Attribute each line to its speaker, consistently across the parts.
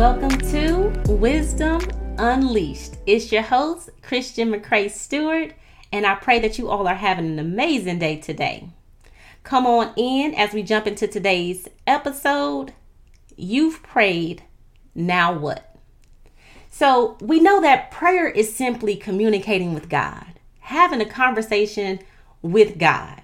Speaker 1: Welcome to Wisdom Unleashed. It's your host, Christian McCray Stewart, and I pray that you all are having an amazing day today. Come on in as we jump into today's episode. You've prayed, now what? So we know that prayer is simply communicating with God, having a conversation with God.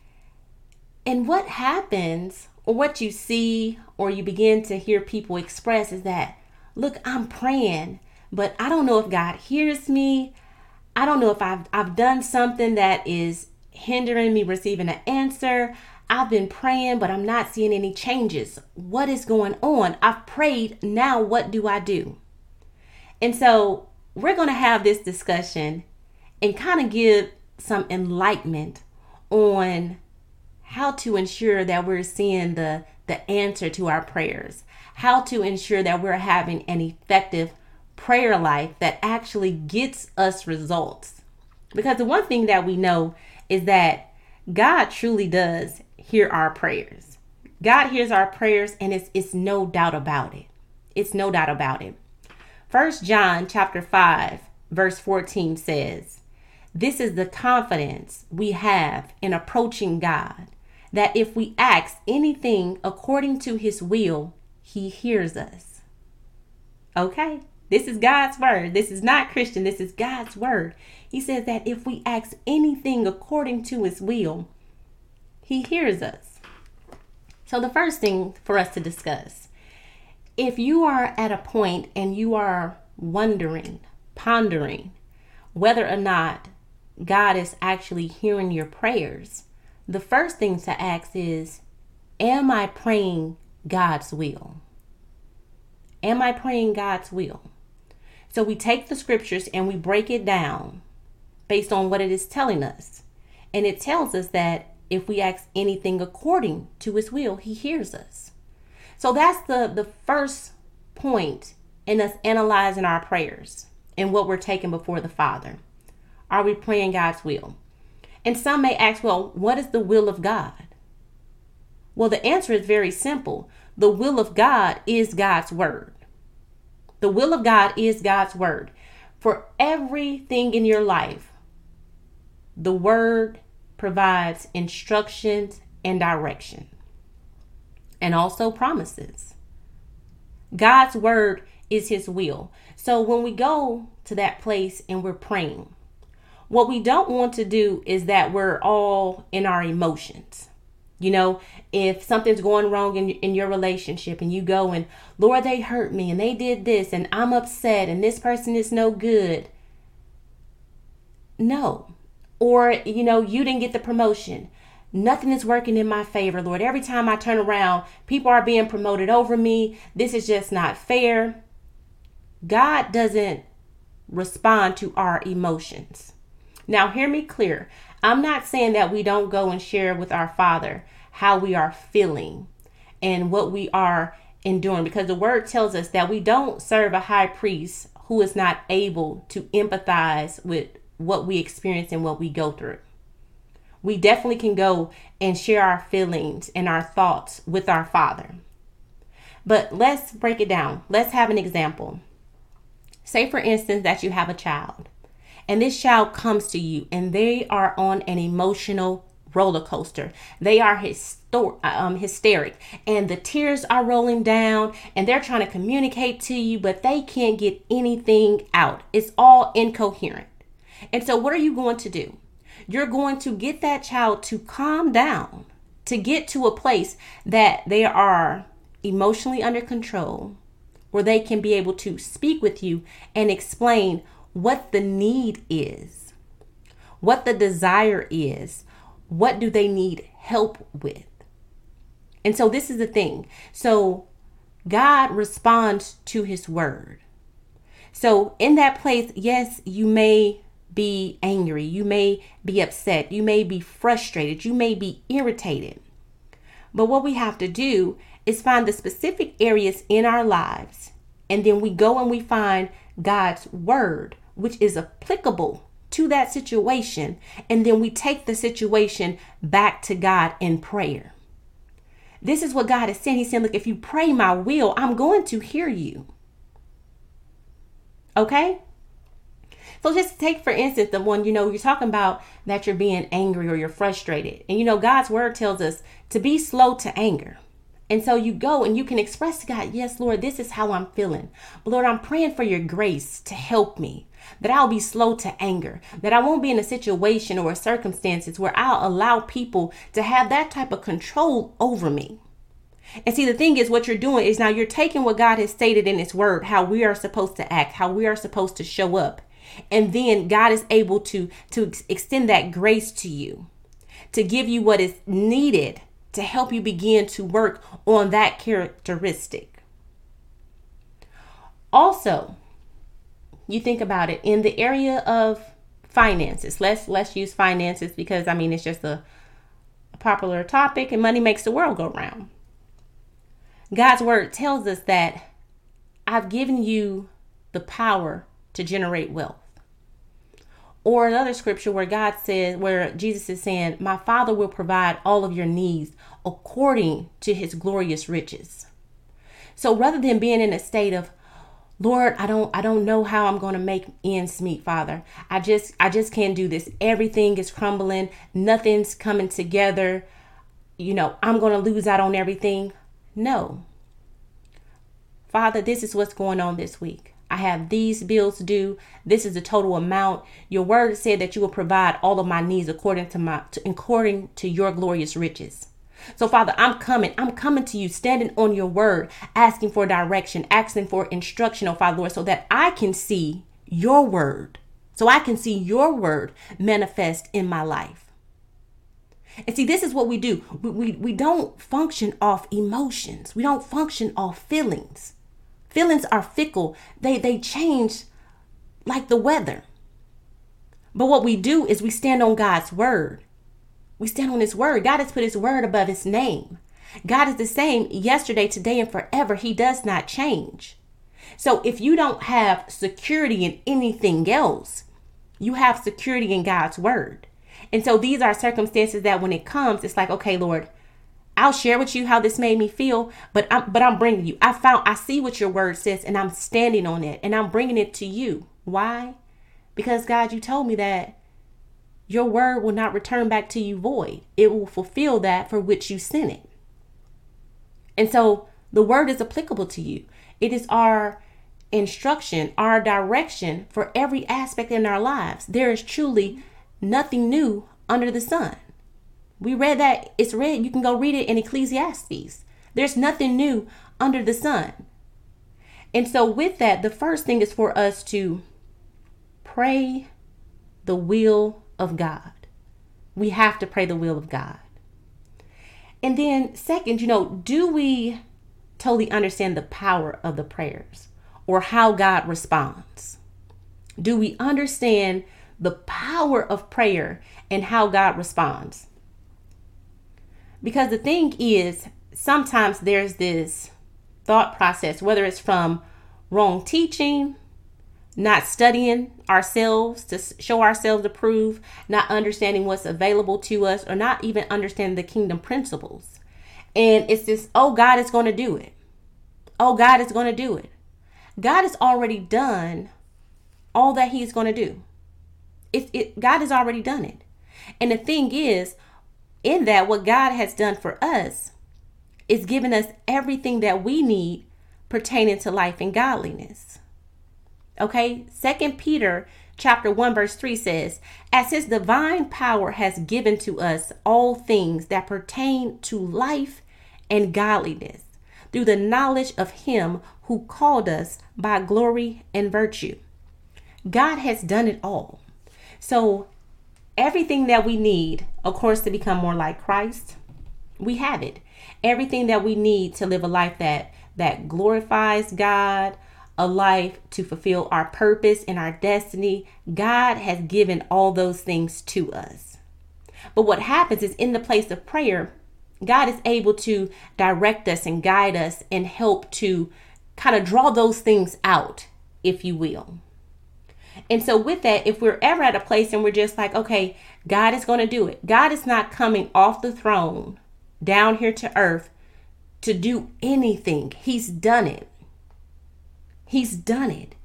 Speaker 1: And what happens, or what you see, or you begin to hear people express is that, look, I'm praying, but I don't know if God hears me. I don't know if I've done something that is hindering me receiving an answer. I've been praying, but I'm not seeing any changes. What is going on? I've prayed. Now what do I do? And so we're going to have this discussion and kind of give some enlightenment on how to ensure that we're seeing the answer to our prayers, how to ensure that we're having an effective prayer life that actually gets us results. Because the one thing that we know is that God truly does hear our prayers. God hears our prayers, and it's no doubt about it. It's no doubt about it. 1 John chapter 5, verse 14 says, "This is the confidence we have in approaching God, that if we ask anything according to his will, he hears us." Okay, this is God's word. This is not Christian. This is God's word. He says that if we ask anything according to his will, he hears us. So the first thing for us to discuss, if you are at a point and you are wondering, pondering whether or not God is actually hearing your prayers, the first thing to ask is, am I praying God's will? Am I praying God's will? So we take the scriptures and we break it down based on what it is telling us. And it tells us that if we ask anything according to his will, he hears us. So that's the first point in us analyzing our prayers and what we're taking before the Father. Are we praying God's will? And some may ask, well, what is the will of God? Well, the answer is very simple. The will of God is God's word. The will of God is God's word. For everything in your life, the word provides instructions and direction, and also promises. God's word is his will. So when we go to that place and we're praying, what we don't want to do is that we're all in our emotions. You know, if something's going wrong in your relationship and you go and, Lord, they hurt me and they did this and I'm upset and this person is no good. No. Or, you know, you didn't get the promotion. Nothing is working in my favor, Lord. Every time I turn around, people are being promoted over me. This is just not fair. God doesn't respond to our emotions. Now, hear me clear. I'm not saying that we don't go and share with our Father how we are feeling and what we are enduring, because the word tells us that we don't serve a high priest who is not able to empathize with what we experience and what we go through. We definitely can go and share our feelings and our thoughts with our Father. But let's break it down. Let's have an example. Say, for instance, that you have a child. And this child comes to you and they are on an emotional roller coaster. They are hysteric and the tears are rolling down and they're trying to communicate to you, but they can't get anything out. It's all incoherent. And so what are you going to do? You're going to get that child to calm down, to get to a place that they are emotionally under control, where they can be able to speak with you and explain what the need is, what the desire is, what do they need help with. And so this is the thing. So God responds to his word. So in that place, yes, you may be angry, you may be upset, you may be frustrated, you may be irritated. But what we have to do is find the specific areas in our lives, and then we go and we find God's word, which is applicable to that situation. And then we take the situation back to God in prayer. This is what God is saying. He's saying, look, if you pray my will, I'm going to hear you. Okay? So just take, for instance, the one, you're talking about that you're being angry or you're frustrated. And, God's word tells us to be slow to anger. And so you go and you can express to God, yes, Lord, this is how I'm feeling. But Lord, I'm praying for your grace to help me, that I'll be slow to anger, that I won't be in a situation or circumstances where I'll allow people to have that type of control over me. And see, the thing is, what you're doing is now you're taking what God has stated in his word, how we are supposed to act, how we are supposed to show up. And then God is able to extend that grace to you, to give you what is needed to help you begin to work on that characteristic. Also, you think about it in the area of finances. Let's use finances because, it's just a popular topic and money makes the world go round. God's word tells us that I've given you the power to generate wealth. Or another scripture where Jesus is saying, my Father will provide all of your needs according to his glorious riches. So rather than being in a state of, Lord, I don't know how I'm going to make ends meet, Father. I just can't do this. Everything is crumbling. Nothing's coming together. I'm going to lose out on everything. No. Father, this is what's going on this week. I have these bills due. This is the total amount. Your word said that you will provide all of my needs according to your glorious riches. So, Father, I'm coming to you, standing on your word, asking for direction, asking for instruction, oh Father, Lord, so that I can see your word, manifest in my life. And see, this is what we do. We don't function off emotions. We don't function off feelings. Feelings are fickle. They change like the weather. But what we do is we stand on God's word. We stand on his word. God has put his word above his name. God is the same yesterday, today, and forever. He does not change. So if you don't have security in anything else, you have security in God's word. And so these are circumstances that when it comes, it's like, okay, Lord, I'll share with you how this made me feel, but I'm bringing you. I see what your word says and I'm standing on it and I'm bringing it to you. Why? Because God, you told me that your word will not return back to you void. It will fulfill that for which you sent it. And so the word is applicable to you. It is our instruction, our direction for every aspect in our lives. There is truly nothing new under the sun. We read that. It's read. You can go read it in Ecclesiastes. There's nothing new under the sun. And so with that, the first thing is for us to pray the will of God. We have to pray the will of God. And then second, do we totally understand the power of the prayers or how God responds? Do we understand the power of prayer and how God responds? Because the thing is, sometimes there's this thought process, whether it's from wrong teaching, not studying ourselves to show ourselves approved, not understanding what's available to us, or not even understanding the kingdom principles. And it's this, oh, God is going to do it. Oh, God is going to do it. God has already done all that he's going to do. God has already done it. And the thing is, in that, what God has done for us is given us everything that we need pertaining to life and godliness. Okay, 2 Peter chapter 1 verse 3 says, as his divine power has given to us all things that pertain to life and godliness through the knowledge of him who called us by glory and virtue. God has done it all. So everything that we need, of course, to become more like Christ, we have it. Everything that we need to live a life that glorifies God, a life to fulfill our purpose and our destiny, God has given all those things to us. But what happens is in the place of prayer, God is able to direct us and guide us and help to kind of draw those things out, if you will. And so with that, if we're ever at a place and we're just like, okay, God is going to do it. God is not coming off the throne down here to earth to do anything. He's done it. He's done it.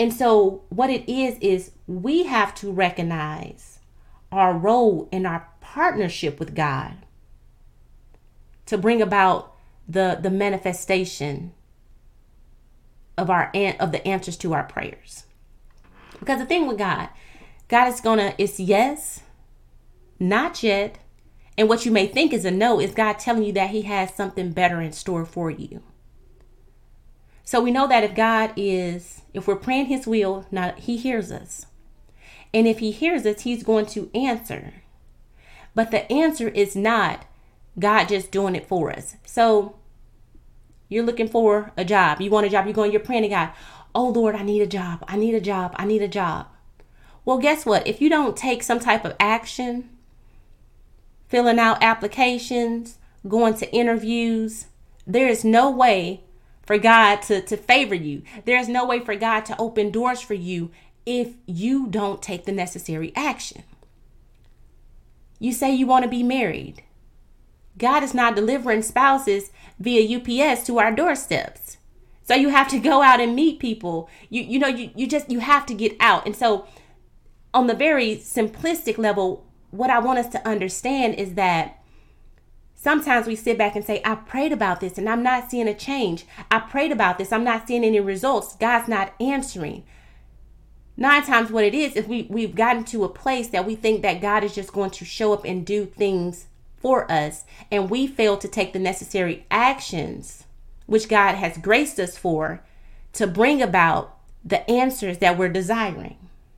Speaker 1: And so what it is we have to recognize our role in our partnership with God to bring about the manifestation of the answers to our prayers. Because the thing with God is it's yes, not yet, and what you may think is a no is God telling you that he has something better in store for you. So we know that if we're praying his will, now he hears us. And if he hears us, he's going to answer. But the answer is not God just doing it for us. So you're looking for a job. You want a job. You're praying to God. Oh, Lord, I need a job. I need a job. I need a job. Well, guess what? If you don't take some type of action, filling out applications, going to interviews, there is no way for God to favor you. There's no way for God to open doors for you if you don't take the necessary action. You say you want to be married. God is not delivering spouses via UPS to our doorsteps. So you have to go out and meet people. You have to get out. And so on the very simplistic level, what I want us to understand is that sometimes we sit back and say, I prayed about this and I'm not seeing a change. I prayed about this. I'm not seeing any results. God's not answering. 9 times what it is we've gotten to a place that we think that God is just going to show up and do things for us. And we fail to take the necessary actions, which God has graced us for, to bring about the answers that we're desiring.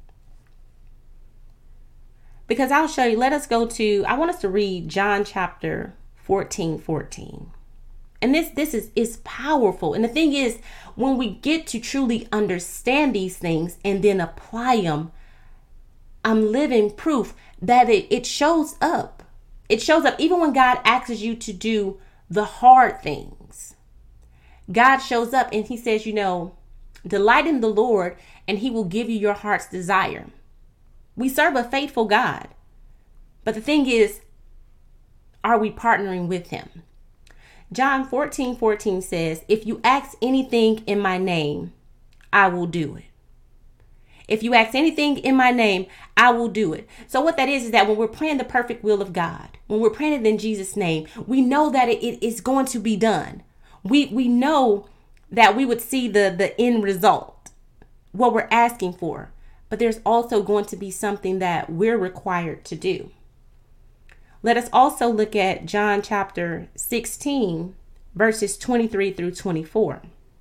Speaker 1: Because I'll show you, I want us to read John chapter 14:14. And this is powerful. And the thing is, when we get to truly understand these things and then apply them, I'm living proof that it shows up. It shows up even when God asks you to do the hard things. God shows up and he says, delight in the Lord and he will give you your heart's desire. We serve a faithful God. But the thing is, are we partnering with him? John 14:14 says, if you ask anything in my name, I will do it. If you ask anything in my name, I will do it. So what that is that when we're praying the perfect will of God, when we're praying it in Jesus' name, we know that it is going to be done. We know that we would see the end result, what we're asking for. But there's also going to be something that we're required to do. Let us also look at John chapter 16, verses 23 through 24.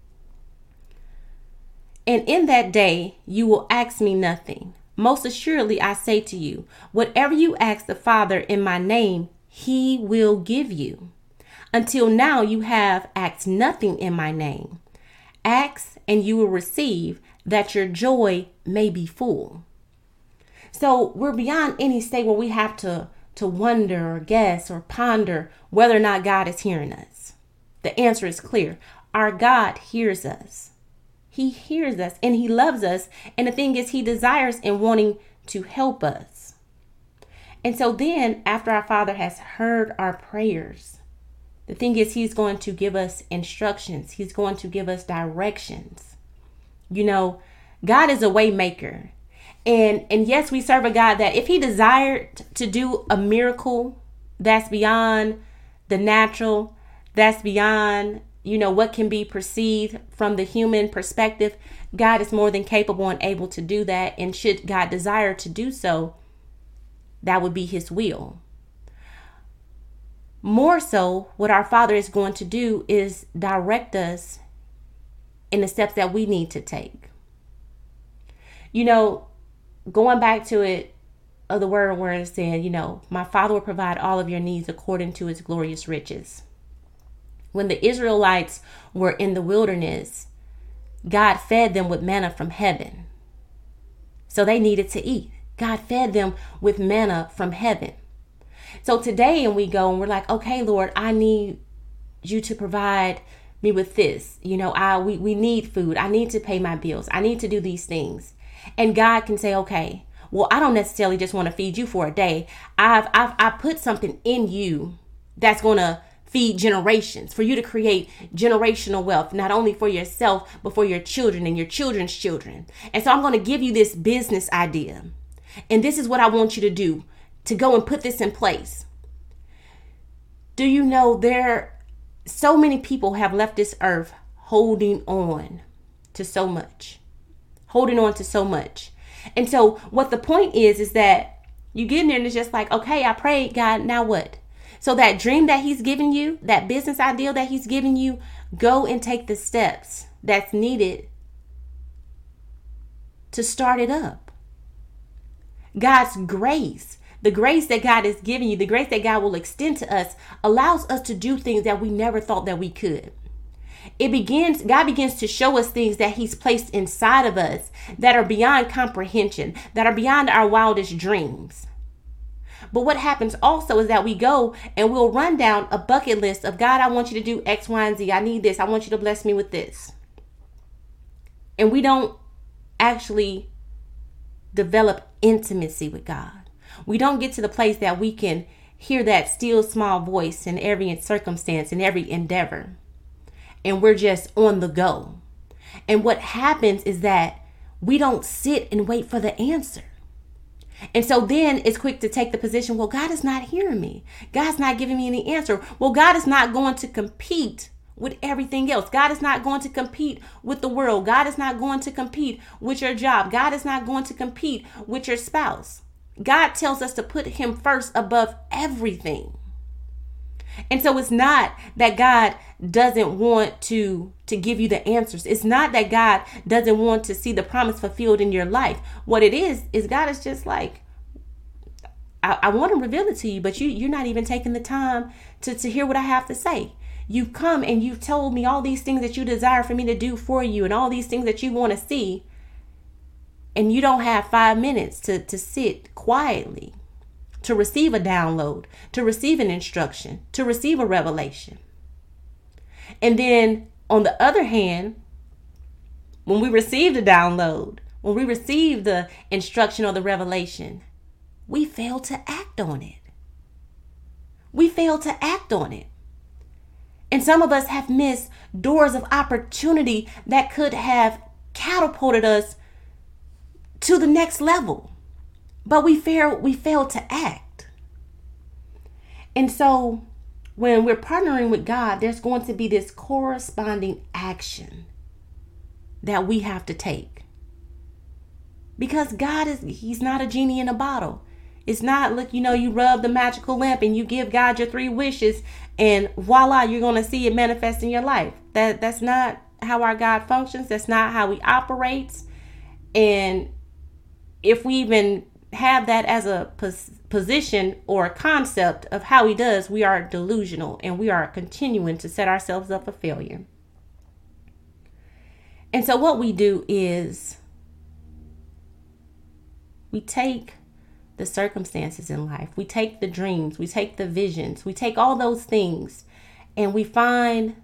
Speaker 1: And in that day, you will ask me nothing. Most assuredly, I say to you, whatever you ask the Father in my name, he will give you. Until now, you have asked nothing in my name. Ask and you will receive, that your joy may be full. So we're beyond any state where we have to wonder or guess or ponder whether or not God is hearing us. The answer is clear. Our God hears us. He hears us and he loves us. And the thing is, he desires and wanting to help us. And so then after our Father has heard our prayers, the thing is, he's going to give us instructions. He's going to give us directions. God is a way maker. And yes, we serve a God that if he desired to do a miracle that's beyond the natural, that's beyond, what can be perceived from the human perspective, God is more than capable and able to do that. And should God desire to do so, that would be his will. More so, what our Father is going to do is direct us in the steps that we need to take. Going back to it, of the word where it said, my Father will provide all of your needs according to his glorious riches. When the Israelites were in the wilderness, God fed them with manna from heaven. So they needed to eat. God fed them with manna from heaven. So today, and we go and we're like, okay, Lord, I need you to provide me with this. We need food. I need to pay my bills. I need to do these things. And God can say, okay, well, I don't necessarily just want to feed you for a day. I put something in you that's going to feed generations, for you to create generational wealth, not only for yourself, but for your children and your children's children. And so I'm going to give you this business idea. And this is what I want you to do to go and put this in place. Do you know so many people have left this earth holding on to so much, And so what the point is that you get in there and it's just like, okay, I prayed, God, now what? So that dream that he's given you, that business ideal that he's given you, go and take the steps that's needed to start it up. God's grace, the grace that God has given you, the grace that God will extend to us, allows us to do things that we never thought that we could. God begins to show us things that he's placed inside of us that are beyond comprehension, that are beyond our wildest dreams. But what happens also is that we go and we'll run down a bucket list of, God, I want you to do X, Y, and Z. I need this. I want you to bless me with this. And we don't actually develop intimacy with God. We don't get to the place that we can hear that still small voice in every circumstance, in every endeavor. And we're just on the go. And what happens is that we don't sit and wait for the answer. And so then it's quick to take the position, well, God is not hearing me. God's not giving me any answer. Well, God is not going to compete with everything else. God is not going to compete with the world. God is not going to compete with your job. God is not going to compete with your spouse. God tells us to put him first above everything. And so it's not that God doesn't want to give you the answers. It's not that God doesn't want to see the promise fulfilled in your life. What it is God is just like, I want to reveal it to you, but you're not even taking the time to hear what I have to say. You've come and you've told me all these things that you desire for me to do for you and all these things that you want to see. And you don't have 5 minutes to sit quietly, to receive a download, to receive an instruction, to receive a revelation. And then on the other hand, when we receive the download, when we receive the instruction or the revelation, we fail to act on it. And some of us have missed doors of opportunity that could have catapulted us to the next level. But we fail to act. And so when we're partnering with God, there's going to be this corresponding action that we have to take. Because he's not a genie in a bottle. It's not, look, you rub the magical lamp and you give God your 3 wishes and voila, you're going to see it manifest in your life. That's not how our God functions. That's not how he operates. And if we even have that as a position or a concept of how he does, we are delusional and we are continuing to set ourselves up for failure. And so what we do is we take the circumstances in life, we take the dreams, we take the visions, we take all those things, and we funnel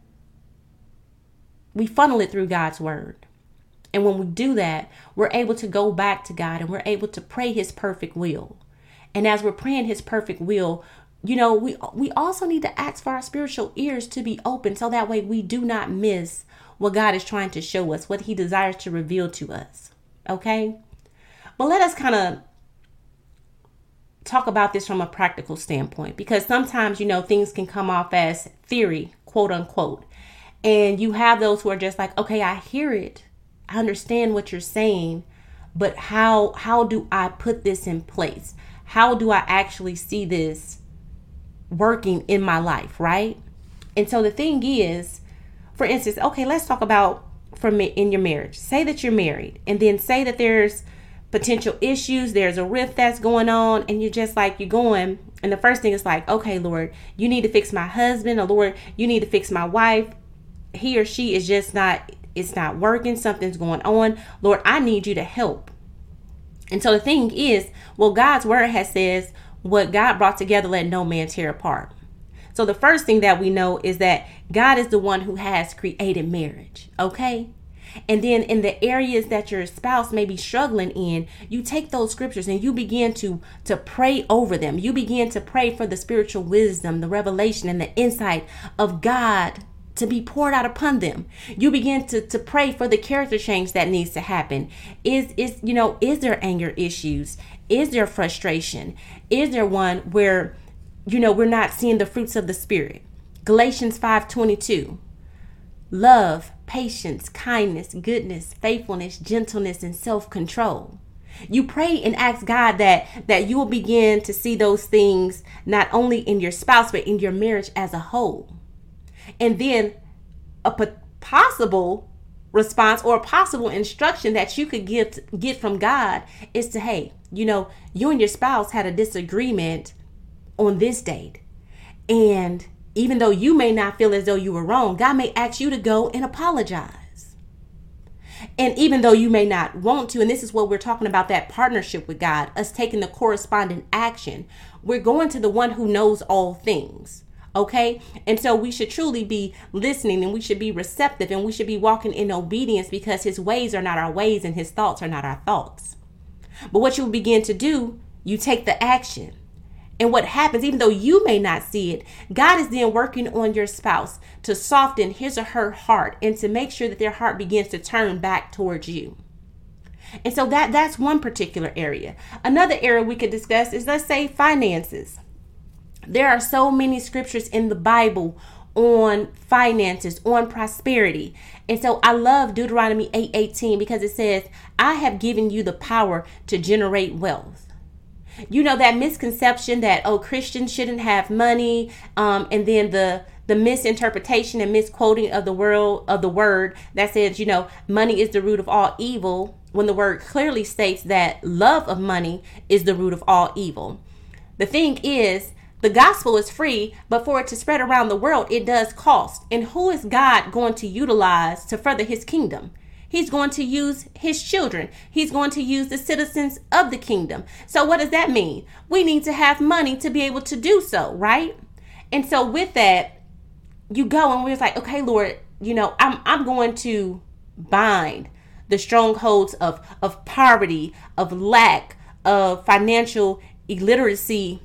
Speaker 1: it through God's word. And when we do that, we're able to go back to God and we're able to pray his perfect will. And as we're praying his perfect will, we also need to ask for our spiritual ears to be open so that way we do not miss what God is trying to show us, what he desires to reveal to us. Okay? But let us kind of talk about this from a practical standpoint, because sometimes, things can come off as theory, quote unquote. And you have those who are just like, okay, I hear it. I understand what you're saying, but how do I put this in place? How do I actually see this working in my life, right? And so the thing is, for instance, okay, let's talk about in your marriage. Say that you're married, and then say that there's potential issues, there's a rift that's going on, and you're just like, you're going, and the first thing is like, okay, Lord, you need to fix my husband, or Lord, you need to fix my wife. He or she is just not, it's not working. Something's going on. Lord, I need you to help. And so the thing is, well, God's word has says, what God brought together, let no man tear apart. So the first thing that we know is that God is the one who has created marriage. Okay. And then in the areas that your spouse may be struggling in, you take those scriptures and you begin to pray over them. You begin to pray for the spiritual wisdom, the revelation, and the insight of God to be poured out upon them. You begin to pray for the character change that needs to happen. Is there anger issues? Is there frustration? Is there one where, we're not seeing the fruits of the Spirit? Galatians 5:22. Love, patience, kindness, goodness, faithfulness, gentleness, and self-control. You pray and ask God that you will begin to see those things not only in your spouse, but in your marriage as a whole. And then a possible response or a possible instruction that you could get from God is to, hey, you and your spouse had a disagreement on this date. And even though you may not feel as though you were wrong, God may ask you to go and apologize. And even though you may not want to, and this is what we're talking about, that partnership with God, us taking the corresponding action, we're going to the one who knows all things. Okay. And so we should truly be listening, and we should be receptive, and we should be walking in obedience, because his ways are not our ways and his thoughts are not our thoughts. But what you begin to do, you take the action. And what happens, even though you may not see it, God is then working on your spouse to soften his or her heart and to make sure that their heart begins to turn back towards you. And so that's one particular area. Another area we could discuss is, let's say, finances. There are so many scriptures in the Bible on finances, on prosperity. And so I love Deuteronomy 8:18 because it says, I have given you the power to generate wealth. That misconception that, Christians shouldn't have money, and then the misinterpretation and misquoting of the word that says, money is the root of all evil, when the word clearly states that love of money is the root of all evil. The thing is, the gospel is free, but for it to spread around the world, it does cost. And who is God going to utilize to further his kingdom? He's going to use his children. He's going to use the citizens of the kingdom. So what does that mean? We need to have money to be able to do so, right? And so with that, you go and we're like, okay, Lord, I'm going to bind the strongholds of poverty, of lack, of financial illiteracy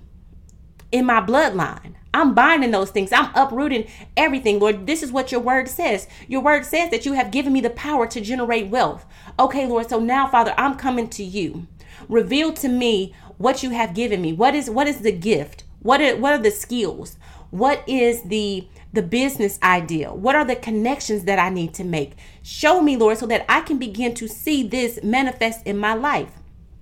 Speaker 1: in my bloodline. I'm binding those things. I'm uprooting everything. Lord, this is what your word says. Your word says that you have given me the power to generate wealth. Okay, Lord. So now, Father, I'm coming to you. Reveal to me what you have given me. What is the gift? What are the skills? What is the business idea? What are the connections that I need to make? Show me, Lord, so that I can begin to see this manifest in my life.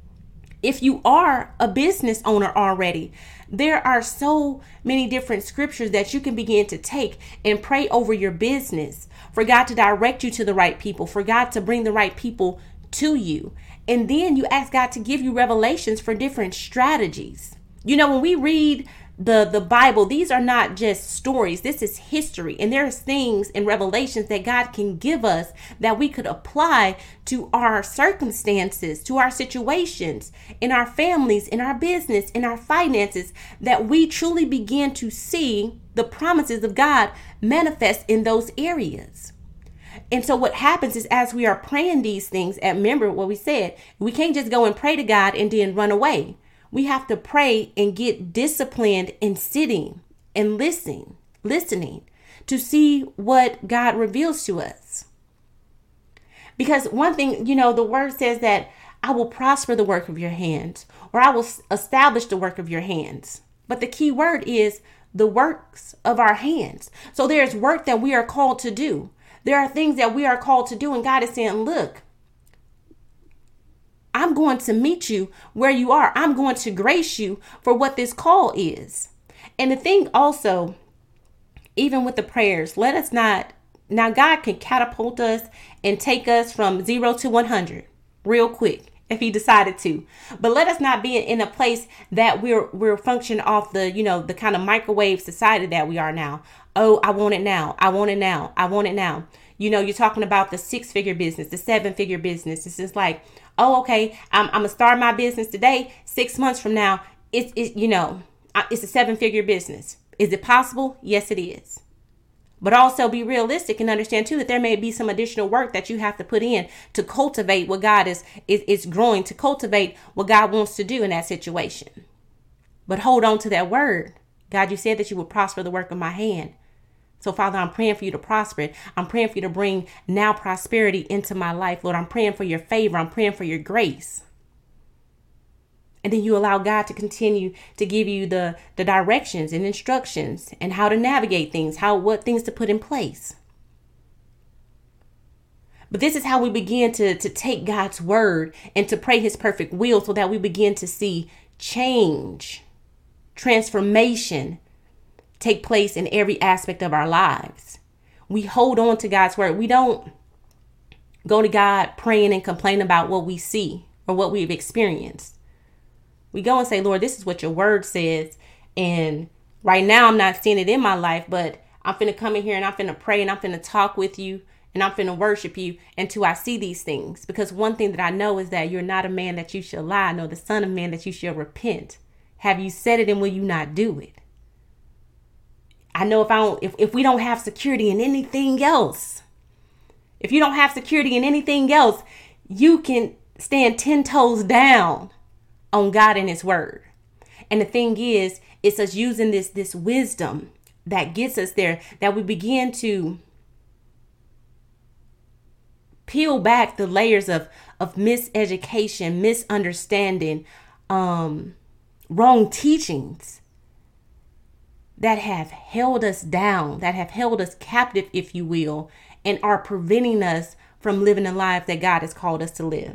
Speaker 1: If you are a business owner already, there are so many different scriptures that you can begin to take and pray over your business, for God to direct you to the right people, for God to bring the right people to you. And then you ask God to give you revelations for different strategies. When we read the Bible, these are not just stories. This is history. And there's things in Revelations that God can give us that we could apply to our circumstances, to our situations, in our families, in our business, in our finances, that we truly begin to see the promises of God manifest in those areas. And so what happens is, as we are praying these things, and remember what we said, we can't just go and pray to God and then run away. We have to pray and get disciplined in sitting and listening to see what God reveals to us. Because one thing, the word says that I will prosper the work of your hands, or I will establish the work of your hands. But the key word is the works of our hands. So there's work that we are called to do. There are things that we are called to do. And God is saying, look, I'm going to meet you where you are. I'm going to grace you for what this call is. And the thing also, even with the prayers, let us not, now God can catapult us and take us from 0 to 100 real quick if he decided to. But let us not be in a place that we're functioning off the kind of microwave society that we are now. Oh, I want it now. I want it now. I want it now. You're talking about the 6-figure business, the 7-figure business. It's just like, oh, okay, I'm going to start my business today. 6 months from now, it's a 7-figure business. Is it possible? Yes, it is. But also be realistic and understand too that there may be some additional work that you have to put in to cultivate what God is growing, to cultivate what God wants to do in that situation. But hold on to that word. God, you said that you would prosper the work of my hand. So Father, I'm praying for you to prosper it. I'm praying for you to bring now prosperity into my life. Lord, I'm praying for your favor. I'm praying for your grace. And then you allow God to continue to give you the directions and instructions and how to navigate things, what things to put in place. But this is how we begin to take God's word and to pray his perfect will so that we begin to see change, transformation take place in every aspect of our lives. We hold on to God's word. We don't go to God praying and complain about what we see or what we've experienced. We go and say, Lord, this is what your word says. And right now I'm not seeing it in my life, but I'm finna come in here and I'm finna pray and I'm finna talk with you and I'm finna worship you until I see these things. Because one thing that I know is that you're not a man that you shall lie, nor the son of man that you shall repent. Have you said it and will you not do it? I know if we don't have security in anything else, if you don't have security in anything else, you can stand 10 toes down on God and his word. And the thing is, it's us using this wisdom that gets us there, that we begin to peel back the layers of miseducation, misunderstanding, wrong teachings that have held us down, that have held us captive, if you will, and are preventing us from living the life that God has called us to live.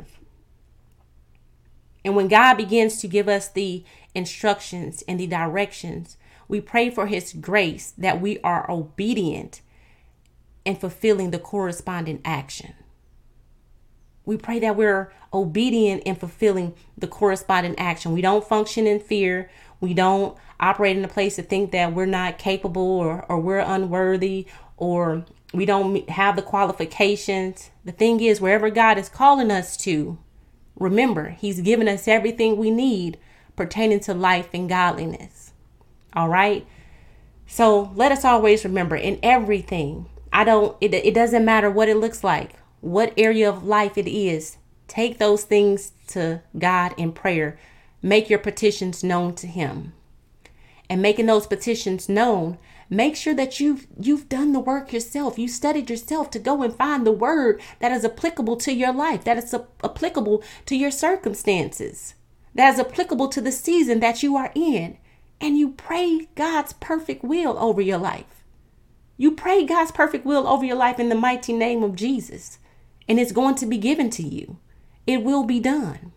Speaker 1: And when God begins to give us the instructions and the directions, we pray for his grace that we are obedient and fulfilling the corresponding action. We pray that we're obedient and fulfilling the corresponding action. We don't function in fear. We don't operate in a place to think that we're not capable or we're unworthy or we don't have the qualifications. The thing is, wherever God is calling us to, remember, he's given us everything we need pertaining to life and godliness. All right. So let us always remember in everything, it doesn't matter what it looks like, what area of life it is. Take those things to God in prayer. Make your petitions known to him. And making those petitions known, make sure that you've done the work yourself. You studied yourself to go and find the word that is applicable to your life, that is applicable to your circumstances, that is applicable to the season that you are in. And you pray God's perfect will over your life. You pray God's perfect will over your life in the mighty name of Jesus. And it's going to be given to you. It will be done.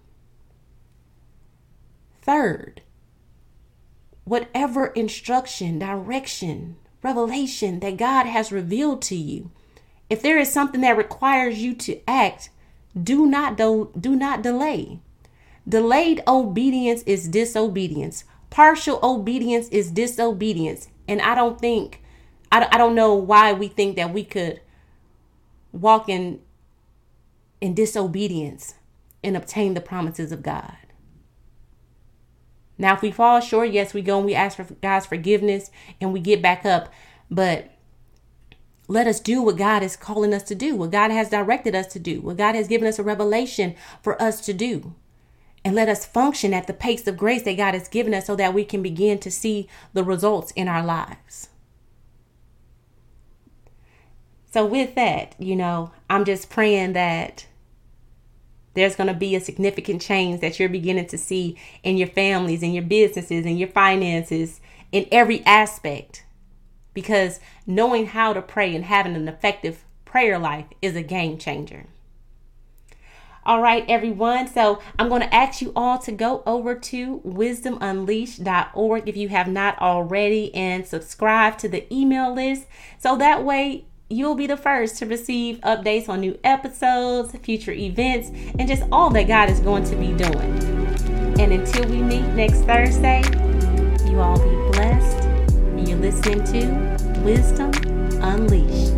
Speaker 1: Third, whatever instruction, direction, revelation that God has revealed to you, if there is something that requires you to act, do not delay. Delayed obedience is disobedience. Partial obedience is disobedience. And I don't know why we think that we could walk in disobedience and obtain the promises of God. Now, if we fall short, yes, we go and we ask for God's forgiveness and we get back up. But let us do what God is calling us to do, what God has directed us to do, what God has given us a revelation for us to do. And let us function at the pace of grace that God has given us so that we can begin to see the results in our lives. So with that, I'm just praying that there's going to be a significant change that you're beginning to see in your families, in your businesses, in your finances, in every aspect. Because knowing how to pray and having an effective prayer life is a game changer. All right, everyone. So I'm going to ask you all to go over to wisdomunleashed.org if you have not already and subscribe to the email list. So that way you'll be the first to receive updates on new episodes, future events, and just all that God is going to be doing. And until we meet next Thursday, you all be blessed. You're listening to Wisdom Unleashed.